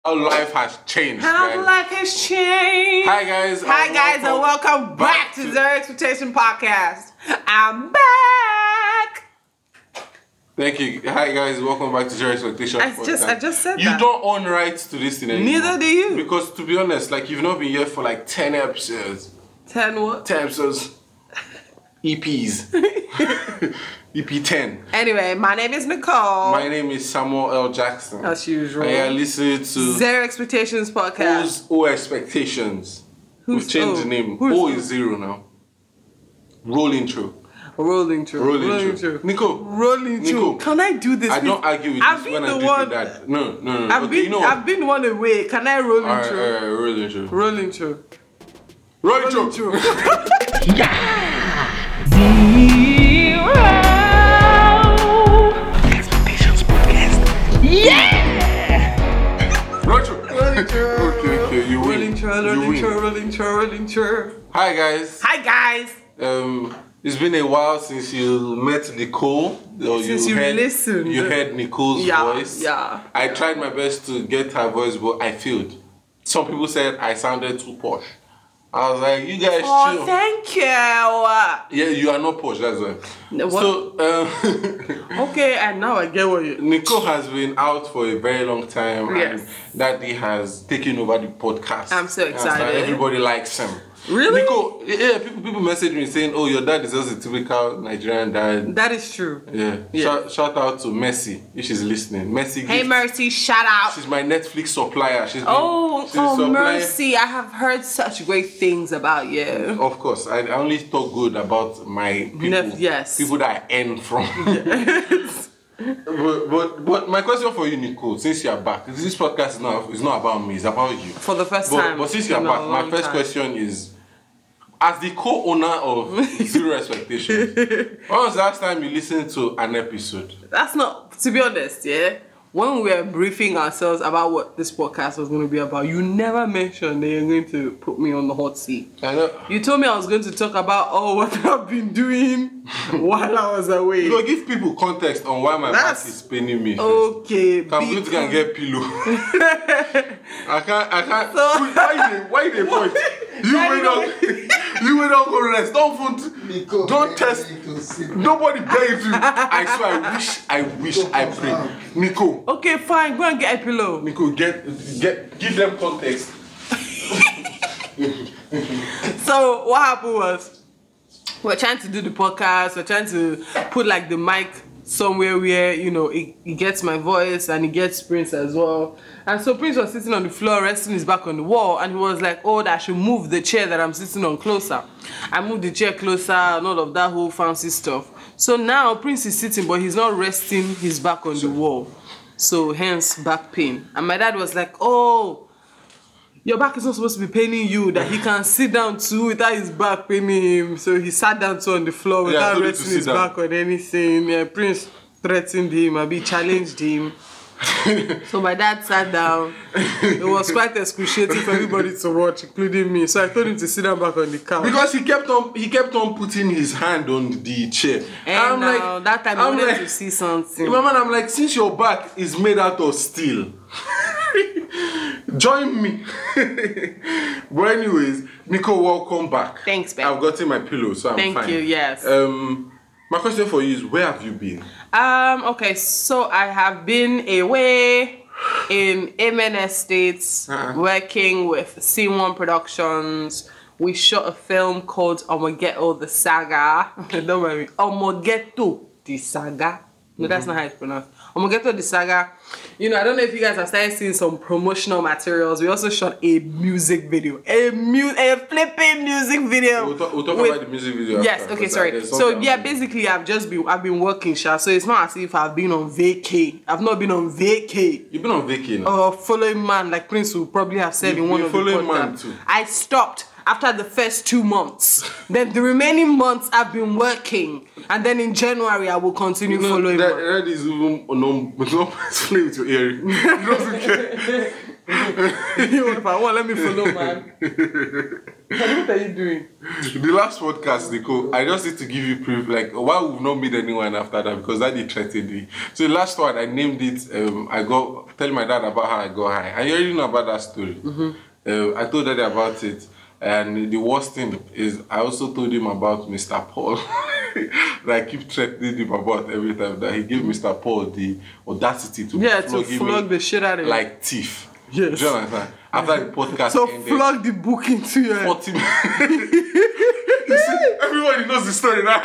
How life has changed. How life has changed. Hi guys. And welcome back to Zero Expectation Podcast. I'm back. Thank you. Hi guys, welcome back to Zero Expectation Podcast. I just said you that. You don't own rights to this thing anymore. Neither do you. Because to be honest, you've not been here for 10 episodes. 10 what? 10 episodes. EPs. EP 10. Anyway, my name is Nicole. My name is Samuel L. Jackson. As usual. And you're listening to Zero Expectations Podcast. O Expectations. We've changed the name. O is zero now. Rolling through. Rolling through. Nico. Rolling through. Can I do this? I don't argue with this when I do that. No. I've been one away. Can I roll through? Rolling through. Rolling through. Rolling through. Yeah. Expectations Podcast. Yeah. Rolling through. Okay. You win. Rolling through. Hi guys. It's been a while since you met Nicole. Since you listened. You heard Nicole's voice. Yeah. I tried my best to get her voice, but I failed. Some people said I sounded too posh. I was like, you guys chill. Thank you. Yeah, you are not posh, that's why. What? So, okay, and now I get what you... Nicole has been out for a very long time. Yes. And Daddy has taken over the podcast. I'm so excited. Everybody likes him. Really? Nicole, yeah, people message me saying, oh, your dad is just a typical Nigerian dad. That is true. Yeah. Shout out to Mercy, if she's listening. Mercy. Hey, Mercy, shout out. She's my Netflix supplier. She's Mercy, I have heard such great things about you. Of course. I only talk good about my people. Yes. People that I earn from. Yes. But my question for you, Nicole, since you're back, this podcast is not about me, it's about you. For the first time. But since you're back, my first question is, as the co-owner of Zero Expectations, when was the last time you listened to an episode? That's not, to be honest, yeah. When we were briefing ourselves about what this podcast was going to be about, you never mentioned that you're going to put me on the hot seat. I know. You told me I was going to talk about what I've been doing while I was away. You give people context on why my back is paining me. Okay. I'm going to go and get pillow. I can't. So, why they point? You wait on go rest. Don't test. Nobody begs you. I swear, I wish, I pray. Nico. Okay, fine. Go and get a pillow. Nico, give them context. So what happened was, we're trying to do the podcast. We're trying to put the mic somewhere where it gets my voice and it gets Prince as well. And so Prince was sitting on the floor, resting his back on the wall, and he was like, oh, that I should move the chair that I'm sitting on closer. I moved the chair closer and all of that whole fancy stuff. So now Prince is sitting, but he's not resting his back on the wall. So hence back pain. And my dad was like, oh, your back is not supposed to be paining you, that he can sit down too without his back paining him. So he sat down too on the floor without resting his back on anything. Yeah, Prince threatened him, challenged him. So my dad sat down. It was quite excruciating for everybody to watch, including me. So I told him to sit down back on the couch. Because he kept on putting his hand on the chair. And that time I wanted to see something. In my mind, I'm like, since your back is made out of steel, join me. But anyways, Nico, welcome back. Thanks, babe. I've gotten my pillow, so I'm fine. Thank you, yes. My question for you is, where have you been? Okay, so I have been away in Amen Estates, working with C1 Productions. We shot a film called Omogeto the Saga. Don't worry, Omogeto the Saga. No, that's not how it's pronounced. Omogeto the Saga. I don't know if you guys have started seeing some promotional materials. We also shot a music video. A flipping music video. We'll talk about the music video. Yes, after, okay, sorry. So basically I've been working, Sha. So it's not as if I've been on vacay. I've not been on vacay. You've been on vacay now? Following man, like Prince will probably have said in one of the podcasts. Man too. I stopped after the first 2 months. Then the remaining months I've been working. And then in January I will continue following. That is even no play with your earring. He doesn't care. If I want, let me follow, man. What are you doing? The last podcast, Nico, I just need to give you proof, like, why we've not made anyone after that, because that threatened me. So the last one, I named it, tell my dad about how I got high. And you already know about that story. I told Daddy about it. And the worst thing is, I also told him about Mr. Paul. That I keep threatening him about every time, that he gave Mr. Paul the audacity to flog the shit out of him. Like thief. Yes. Do you understand? After the podcast so ended, flog the book into your 40 You see, everybody knows the story now.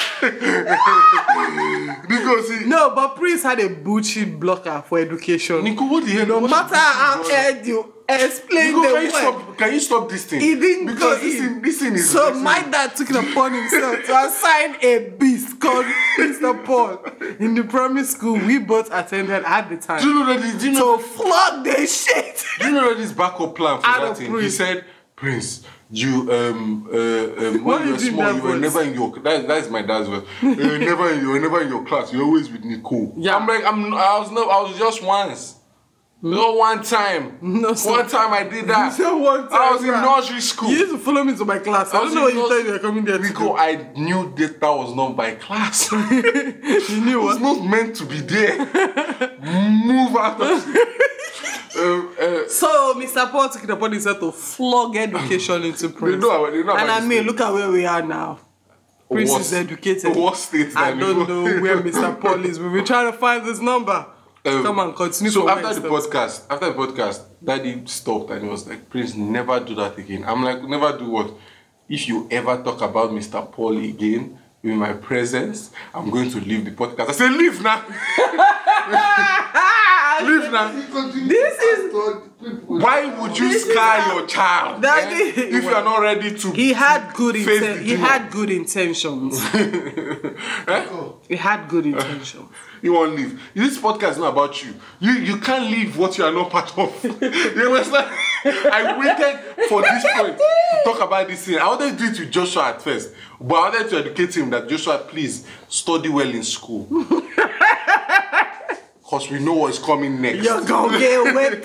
Because no, but Prince had a bullshit blocker for education. Nico, what the hell? No matter how hard you explain Nico, the word, can you stop this thing? he didn't because go this thing is so my dad took it upon himself to assign a beast called Mr. Paul in the primary school we both attended at the time. Do you know that? So flog the shit. Do you know that this backup plan for that thing? Prince. He said, Prince, you when you were doing small, that you were voice? never in your that's my dad's voice. You were never in your class. You're always with Nicole. Yeah. I'm like I was just once. No, one time. No, sir. One time I did that. You said one time, I was in bruh. nursery school. You used to follow me to my class. I don't know what you thought you were coming there to Nico, do. I knew that was not my class. You knew It was what? not meant to be there. Move out of So Mr. Paul took it upon himself to flog education into Prince. they know And about I this mean, thing. look at where we are now. Prince is educated. What state I that don't Nico? know where Mr. Paul is. We've been trying to find this number. Come on, continue. So for after the podcast, Daddy stopped and he was like, Prince, never do that again. I'm like, never do what? If you ever talk about Mr. Paul again in my presence, I'm going to leave the podcast. I said, leave now. Leave now. This is Why would you scar your child Daddy. if you are not ready to? he had good face the he demon? had good intentions. He had good intentions. You won't leave. This podcast is not about you. You can't leave what you are not part of. You understand? I waited for this point to talk about this thing. I wanted to do it with Joshua at first, but I wanted to educate him that Joshua, please study well in school. Because we know what's coming next. You're gonna get whipped.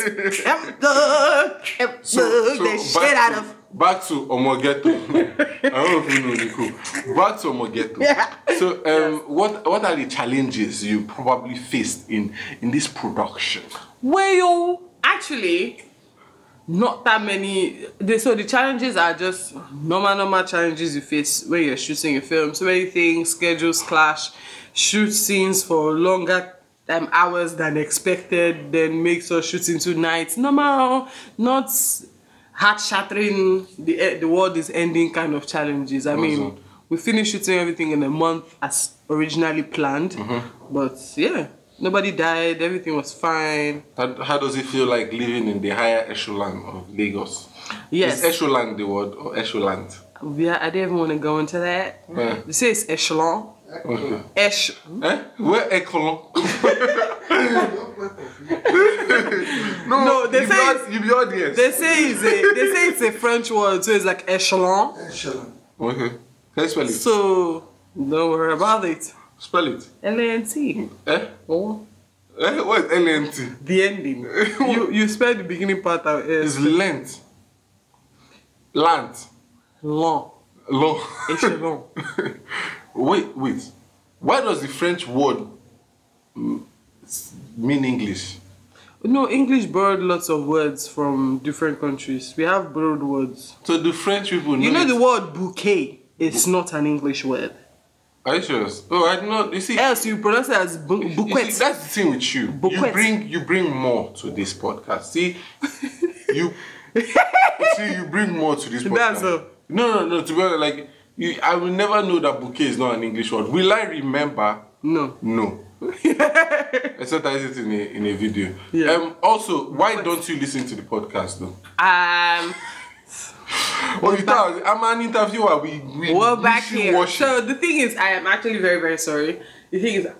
The shit out of. Back to Omogeto. I don't know if you know Nico. Back to Omogeto. Yeah. So, what are the challenges you probably faced in this production? Well, actually, not that many. So the challenges are just normal challenges you face when you're shooting a film. So many things, schedules clash, shoot scenes for longer hours than expected, then makes us shoot into nights. Normal, not heart-shattering, the world is ending kind of challenges. I mean, we finished shooting everything in a month as originally planned. But yeah, nobody died, everything was fine. How does it feel like living in the higher echelon of Lagos? Yes. Is echelon the word or echelon? Yeah, I didn't even want to go into that. Yeah. They say it's echelon. Okay. Where echelon? No, they say you be audience. they say it's a French word, so it's like echelon. Okay. Can you spell it? So don't worry about it. Spell it. LANT. Oh, What is LNT? the ending. you spell the beginning part out It's as length. Lant. long. Long. Echelon. Wait. Why does the French word mean English? No, English borrowed lots of words from different countries. We have borrowed words. So the French people know You know it. the word bouquet is not an English word. Are you serious? Oh, I know. You see, Else you pronounce it as you see, bouquet. that's the thing with you. Bouquet. You bring more to this podcast. See, you bring more to this podcast. That's all. No. To be honest, like I will never know that bouquet is not an English word. Will I remember? No. No. Except I see it in a video. Yeah. Also, why don't you listen to the podcast though? Well, you thought I'm an interviewer. We're back here. watch it. So the thing is, I am actually very, very sorry. The thing is,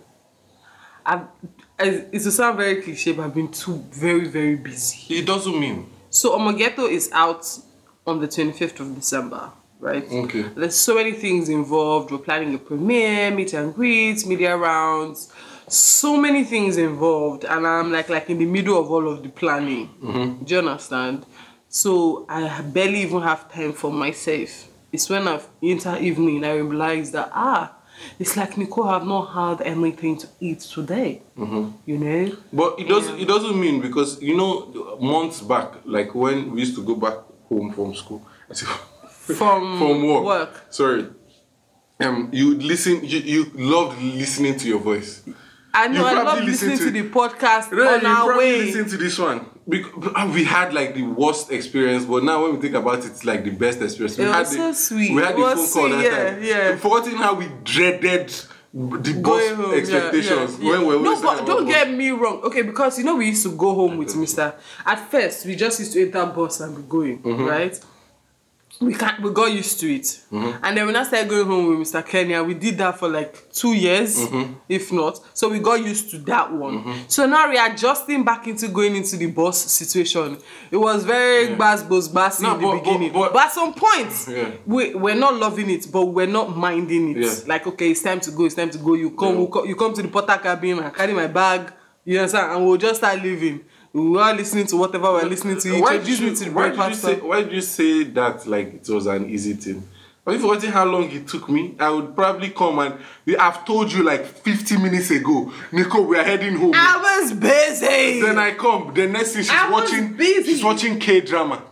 it's to sound very cliche, but I've been too very, very busy. It doesn't mean. So Omogeto is out on the 25th of December, right? Okay. There's so many things involved. We're planning a premiere, meet and greets, media rounds. so many things involved, and I'm like in the middle of all of the planning. Do you understand? So I barely even have time for myself. It's when I've enter evening I realize that it's like Nicole have not had anything to eat today. You know. But it doesn't mean, because months back, like when we used to go back home from school, from work. Sorry. You loved listening to your voice. I know, I love listening to the podcast on our way. Listen to this one. We had like the worst experience, but now when we think about it, it's like the best experience. It was so sweet. We had the phone call that time. Yeah. Forgetting how we dreaded the boss expectations. When but don't get me wrong. Okay, because we used to go home with Mr. At first, we just used to enter bus and be going, right? We got used to it. And then when I started going home with Mr. Kenya, we did that for like 2 years, if not. So we got used to that one. So now we are adjusting back into going into the bus situation. It was very bass in the beginning. But at some point, we're not loving it, but we're not minding it. Yeah. Like, okay, it's time to go. You come to the porter cabin, I carry my bag, you understand? And we'll just start leaving. We are listening to whatever we're listening to. Why did you say that like it was an easy thing? Have you forgotten how long it took me? I would probably come and I've told you like 50 minutes ago, Nico, we are heading home. I was busy. Then I come. The next thing she's watching K-drama.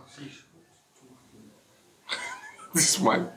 This man.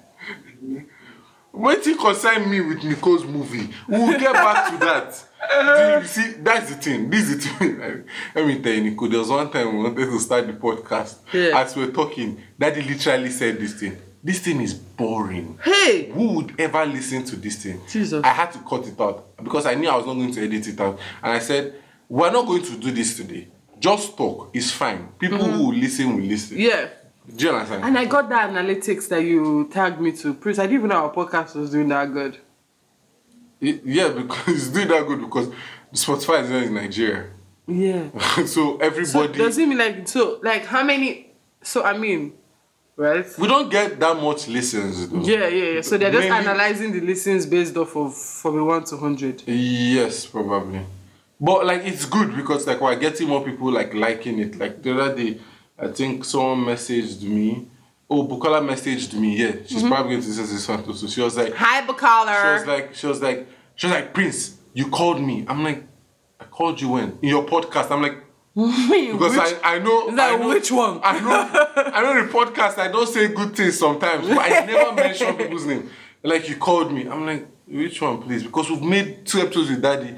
When you concern me with Nico's movie, we'll get back to that. You see, that's the thing. This is the thing. Let me tell you, Nico, there was one time we wanted to start the podcast. Yeah. As we were talking, Daddy literally said this thing. This thing is boring. Hey! Who would ever listen to this thing? Jesus. I had to cut it out because I knew I was not going to edit it out. And I said, we're not going to do this today. Just talk. It's fine. People who will listen will listen. Yeah. Do you understand? And I got that analytics that you tagged me to. Prince, I didn't even know our podcast was doing that good. Yeah, because it's doing that good because Spotify is not in Nigeria. Yeah. So everybody. So does it mean how many? So I mean, right? We don't get that much listens. Though. Yeah. So they're just analyzing the listens based off of from a 1 to 100. Yes, probably. But like it's good because like we're getting more people like liking it. Like the other day, I think someone messaged me. Oh, Bukola messaged me. Yeah, she's probably going to listen to this one too. So she was like, "Hi, Bukola." She was like, Prince, you called me. I'm like, I called you when in your podcast. I'm like, because I know which one? I know the podcast. I don't say good things sometimes, but I never mention people's name. Like you called me. I'm like, which one, please? Because we've made 2 episodes with Daddy,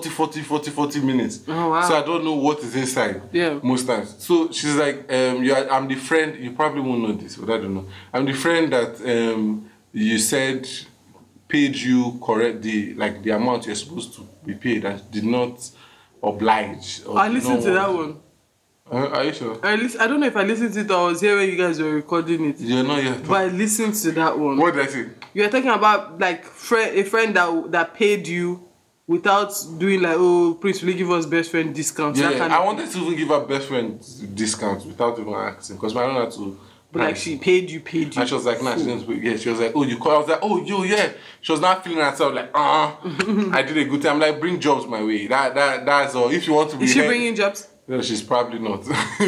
40 minutes. Oh, wow. So I don't know what is inside. Yeah. Most times. So she's like, I'm the friend. You probably won't know this, but I don't know. I'm the friend that you said paid you correct the amount you're supposed to be paid and did not oblige. I listened to that one. Are you sure? I don't know if I listened to it or I was here when you guys were recording it. You're not yet. But I listened to that one. What did I say? You were talking about like a friend that paid you without doing like, oh, Prince, will you give us best friend discounts? Yeah, I wanted to even give her best friend discounts without even asking because I don't know how to. But like she paid you. And she was like, nah, she didn't. Yeah, she was like, oh, you call? I was like, oh, you, yeah. She was not feeling herself like, I did a good time. Like, bring jobs my way. That's all. If you want to be. Is she bringing jobs? No, she's probably not.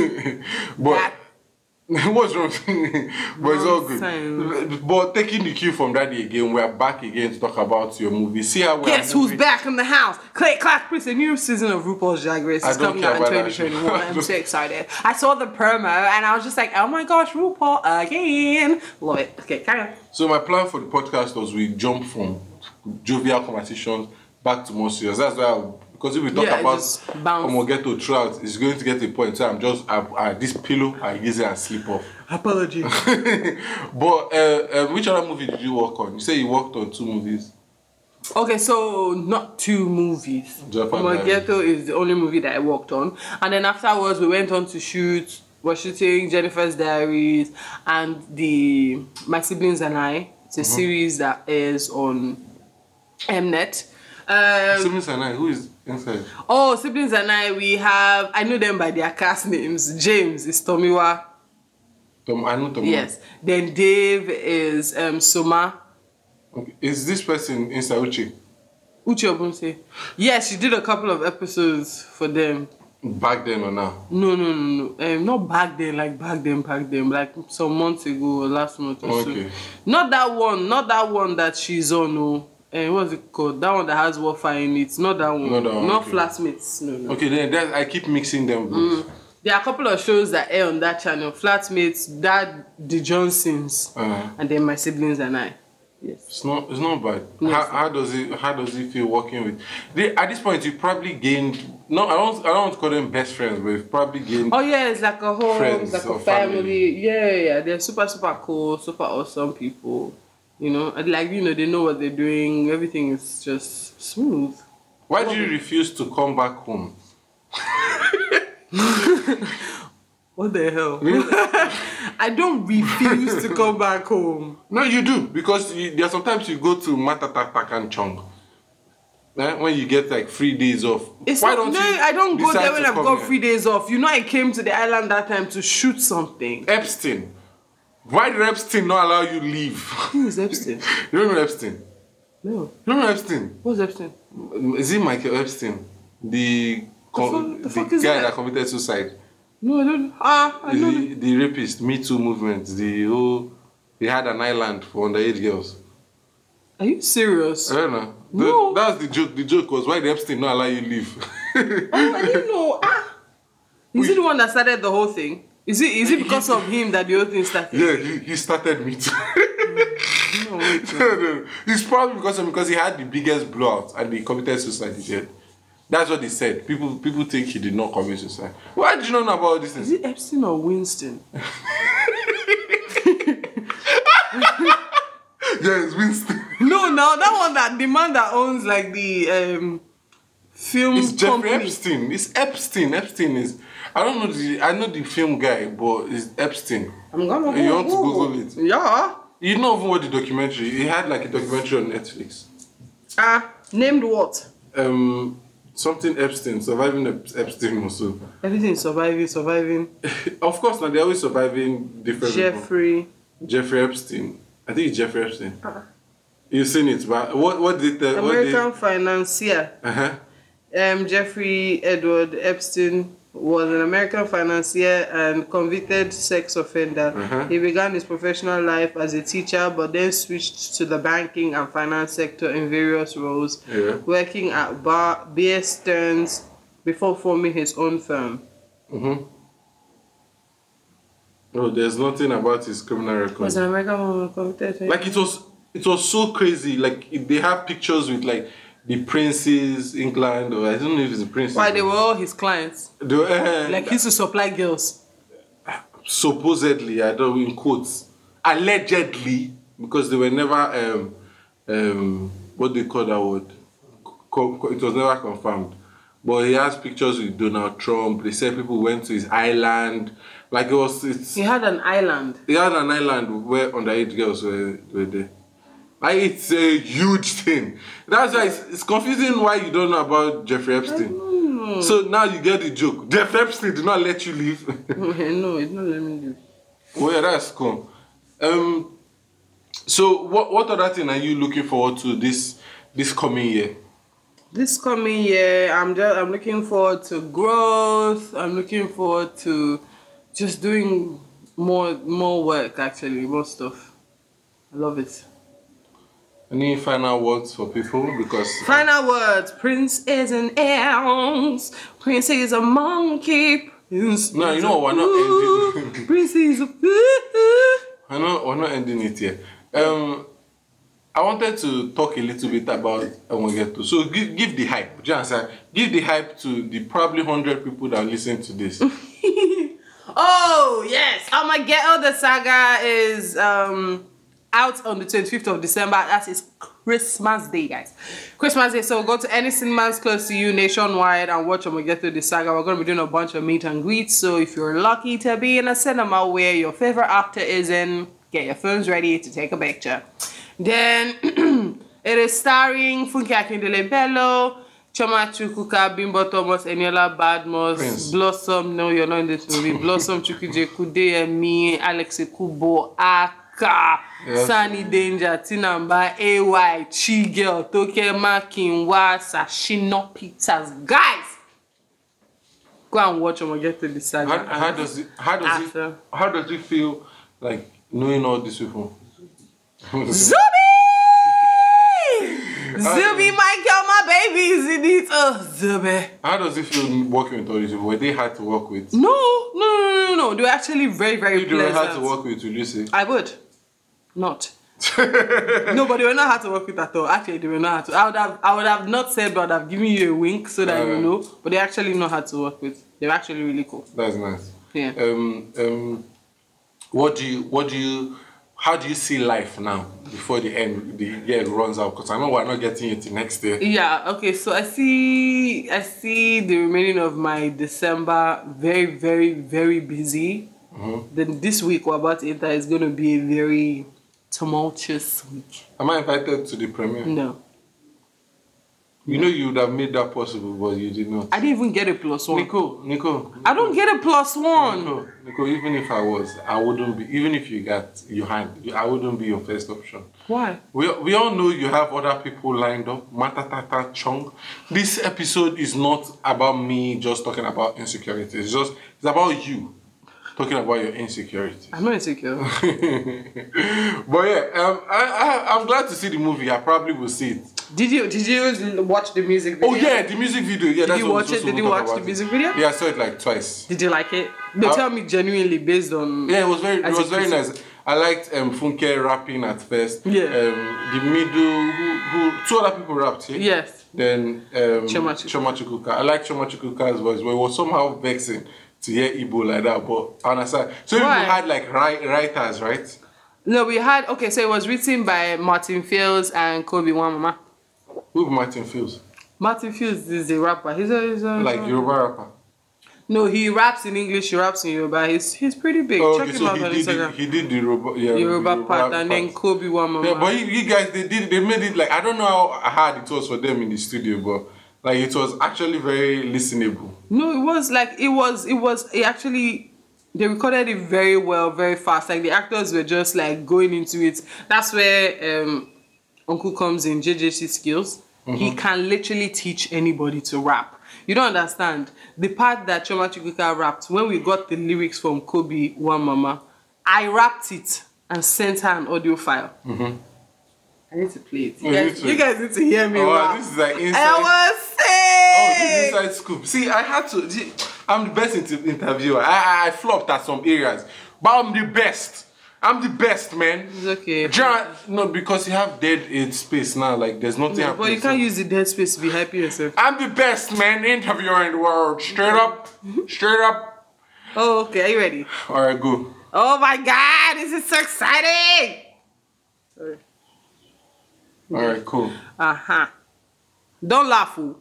But what's wrong? But it's all good. But taking the cue from Daddy again, we're back again to talk about your movie. See how we're. Guess who's back in the house? Clay Clark Prince, a new season of RuPaul's Drag Race is coming out in 2021. I'm so excited. I saw the promo and I was just like, oh my gosh, RuPaul again. Love it. Okay, carry on. So my plan for the podcast was we jump from jovial conversations back to more serious. That's why because if we talk about Omogeto throughout, it's going to get to a point where I'm just this pillow I use it and sleep off. Apologies. But which other movie did you work on? You say you worked on 2 movies. Okay, so not 2 movies. Omogeto is the only movie that I worked on, and then afterwards we went on to shoot. We're shooting Jennifer's Diaries and My Siblings and I. It's a series that airs on Mnet. Siblings and I, who is inside? Oh, Siblings and I know them by their cast names. James is Tomiwa. I know Tomiwa. Yes. Then Dave is Soma. Okay. Is this person inside Uche? Uche Obunse. Yes, she did a couple of episodes for them. Back then or now? No. Not back then, like some months ago or last month or so. Not that one that she's on, no. What's it called? That one that has warfare in it. Not that one. Not okay. Flatmates. No. Okay, then I keep mixing them. There are a couple of shows that air on that channel. Flatmates, Dad, The Johnsons, and then My Siblings and I. Yes. It's not bad. Yes. How does it feel working with? At this point, you probably gained. No, I don't want to call them best friends, but you've probably gained. Oh yeah, it's like a home, it's like a family. Yeah. They're super cool, super awesome people. You know, like they know what they're doing. Everything is just smooth. Why do you refuse to come back home? What the hell? I don't refuse to come back home. No, you do, because there are sometimes you go to Matatatak and Chong. When you get like 3 days off. I don't go there when I've got 3 days off. You know, I came to the island that time to shoot something. Epstein. Why did Epstein not allow you leave? Who is Epstein? You don't know Epstein? No. You don't know Epstein? What's Epstein? Is it Michael Epstein? The guy that committed suicide? No, I don't. I know. The rapist, Me Too movement. They had an island for underage girls. Are you serious? I don't know. No. That was the joke. The joke was, why did Epstein not allow you leave? Oh, I didn't know. Is he the one that started the whole thing? Is it because of him that the whole thing started? Yeah, he started Me Too. No. It's probably because he had the biggest blowout and he committed suicide. He said. That's what they said. People think he did not commit suicide. Why did you not know about this thing? Is it Epstein or Winston? Yeah, it's Winston. No, that one, the man that owns like the film it's Jeffrey company. Epstein. It's Epstein. Epstein is. I don't know. I know the film guy, but it's Epstein. I'm gonna. You want to Google it? Yeah. You don't even watch the documentary. He had like a documentary on Netflix. Named what? Something Epstein, surviving Epstein also. Everything is surviving. Of course, now they're always surviving different Jeffrey Epstein. I think it's Jeffrey Epstein. You've seen it, but what did the American financier? Jeffrey Edward Epstein was an American financier and convicted sex offender. He began his professional life as a teacher, but then switched to the banking and finance sector in various roles, working at Bear Stearns before forming his own firm. Oh, there's nothing about his criminal record. Was an American convicted? Like it was so crazy. Like they have pictures with like the princes, England, or I don't know if it's the prince. Why they were all his clients? Like he used to supply girls. Supposedly, I don't in quotes. Allegedly, because they were never what do you call that word? It was never confirmed. But he has pictures with Donald Trump. They said people went to his island. Like he had an island. He had an island where underage girls were there. Like it's a huge thing. That's why it's confusing why you don't know about Jeffrey Epstein. So now you get the joke. Jeffrey Epstein did not let you leave. No, it's not let me leave. Well, yeah, that's cool. So what other thing are you looking forward to this coming year? This coming year, I'm looking forward to growth. I'm looking forward to just doing more work, actually, more stuff. I love it. Any final words for people? Final words. Prince is an ounce. Prince is a monkey. Prince no, you know we're not ending. Prince is a. We're not ending it here. I wanted to talk a little bit about Omogeto. So give the hype. Give the hype to the probably 100 people that listen to this. Oh yes, Omogeto the saga is out on the 25th of December. That is Christmas Day, guys. Christmas Day. So go to any cinemas close to you nationwide and watch Omogeto the saga. We're going to be doing a bunch of meet and greets. So if you're lucky to be in a cinema where your favorite actor is in, get your phones ready to take a picture. Then it is starring Funke Akindele Bello, Choma Chukwuka, Bimbo Thomas, Eniola Badmus, Prince. Blossom. No, you're not in this movie. Blossom Chukwuje Kude, me, Alex Kubo, Ak. Rebecca, Yes. Sunny Danger, Tinamba, AY, Chi Girl, Tokema, Kinwa, Sashino Peters. Guys, go and watch and we'll get to the saga. How does it feel like knowing all these people? Zubi! Zubi, Michael, my baby is in it. Oh, Zubi. How does it feel working with all these people? Were they hard to work with? No. They were actually very, very If they were pleasant. hard to work with, will you say? I would. Not. No, but they were not hard to work with at all. Actually, they were not hard to. I would have not said, but I'd have given you a wink so that you know. But they're actually not hard to work with. They're actually really cool. That's nice. Yeah. How do you see life now before the year runs out? Because I know we're not getting it next year. Yeah, okay, so I see the remaining of my December very, very, very busy. Mm-hmm. Then this week we're about to enter is going to be a very tumultuous week. Am I invited to the premiere? No. You know you would have made that possible, but you did not. I didn't even get a +1. Nico. I don't get a +1. Nico, even if I was, I wouldn't be. Even if you had, I wouldn't be your first option. Why? We all know you have other people lined up. Matatata Chong. This episode is not about me just talking about insecurity. It's about you talking about your insecurity. I'm not insecure. But yeah, I'm glad to see the movie. I probably will see it. Did you watch the music video? Oh yeah, the music video. Yeah, Did you watch it? Did you watch the music video? Yeah, I saw it like twice. Did you like it? No, tell me genuinely based on. Yeah, it was very nice. I liked Funke rapping at first. Yeah. The middle, who two other people rapped. Yeah? Yes. Then Choma Chukwuka. I like Choma Chukwuka's voice, but it was somehow vexing to hear Igbo like that. But I understand. So you had like writers, right? No, we had so it was written by Martin Fields and Kobe Wamama. Who Martin Fields? Martin Fields is a rapper. He's a like Yoruba rapper. No, he raps in English. He raps in Yoruba. He's pretty big. Oh, Check him out on Instagram. He did the Yoruba Yoruba part, and then Kobe Wamama. Yeah, but you guys, they made it like, I don't know how hard it was for them in the studio, but like it was actually very listenable. No, it was actually, they recorded it very well, very fast. Like the actors were just like going into it. That's where Uncle comes in, JJC skills. Mm-hmm. He can literally teach anybody to rap. You don't understand. The part that Choma Chukwuka rapped, when we got the lyrics from Kobe Wamama, I rapped it and sent her an audio file. Mm-hmm. I need to play it. You guys need to hear me rap. This is like inside. I was saying. Oh, this is inside scoop. See, I had to. I'm the best interviewer. I flopped at some areas, but I'm the best. I'm the best, man. It's okay. John, no, because you have dead space now. Like, there's nothing happening. But you can't use the dead space to be happy yourself. I'm the best, man, interviewer in the world. Straight up. Oh, okay. Are you ready? All right, go. Oh my God, this is so exciting. Sorry. All right, cool. Don't laugh, fool.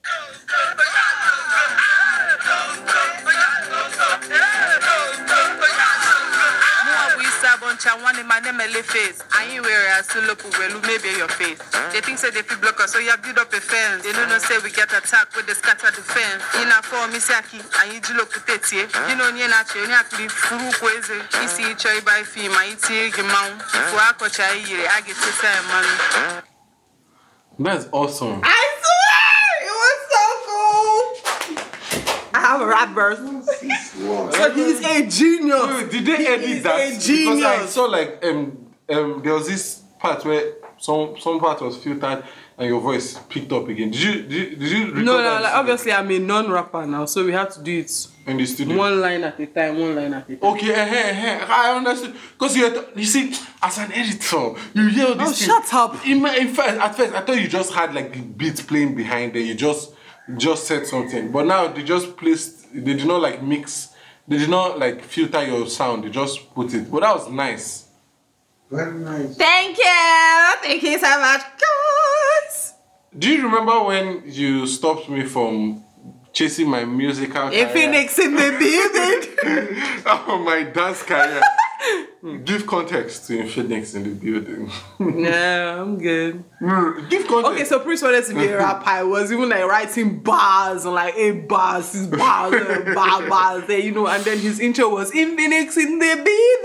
One in my name face. I ain't wear a solo well, maybe your face. They think say they feel block us, so you build up a fence. They don't know say we get attacked with the scatter the fence. In a form, Misaki, and you look at it. You know, you're not actually furu kweze. You see each other by film, I take a mount. If I coach I get to say money. That's awesome. I swear, it was so cool. I have a rap verse. So he's a genius. Wait, did they edit that? A genius. Because I saw like there was this part where some part was filtered and your voice picked up again. Did you record No, that? like, obviously I'm a non-rapper now, so we have to do it in the studio. one line at a time. Okay, I understood. Because you see, as an editor, you hear all these things. Shut up. In fact, at first, I thought you just had like the beat playing behind there. You just said something. But now they just placed, they did not like mix, they did not like filter your sound. They just put it. But that was nice. Very nice. Thank you so much, guys. Do you remember when you stopped me from chasing my musical career? Phoenix in the building. Oh, my dance career. Give context to Phoenix in the building. No, I'm good. Give context. Okay, so Prince wanted to be a rapper. I was even like writing bars on like 8 bars, 6 bars, bars there, you know. And then his intro was Phoenix in the building.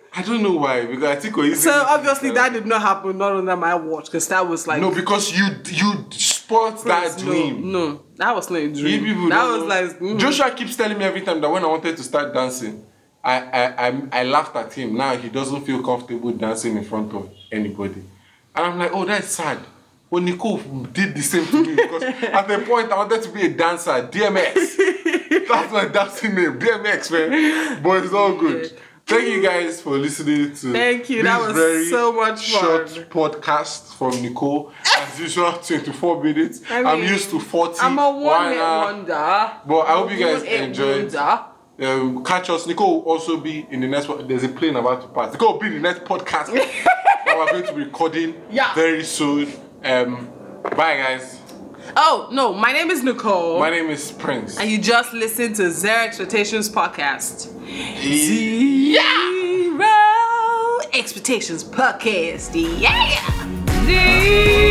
I don't know why, because I think we're So obviously that did not happen, not under my watch, because that was like no, because you spoiled that dream. No, that was not a You dream. people That don't was know. like Joshua keeps telling me every time that when I wanted to start dancing, I laughed at him. Now he doesn't feel comfortable dancing in front of anybody, and I'm like, oh, that's sad. Well, Nicole did the same to me because at the point I wanted to be a dancer, DMX. That's my dancing name, DMX, man. But it's all good. Thank you guys for listening to Thank you. this That was very so much fun. short podcast from Nicole. As usual, 24 minutes. I mean, I'm used to 40. I'm a one-hit hour. wonder. But I hope you guys One-hit enjoyed. wonder. Catch us. Nicole will also be in the next one. There's a plane about to pass. Nicole will be in the next podcast that we're going to be recording very soon. Bye, guys. Oh, no. My name is Nicole. My name is Prince. And you just listened to Zero Expectations Podcast. Zero Expectations Podcast. Yeah.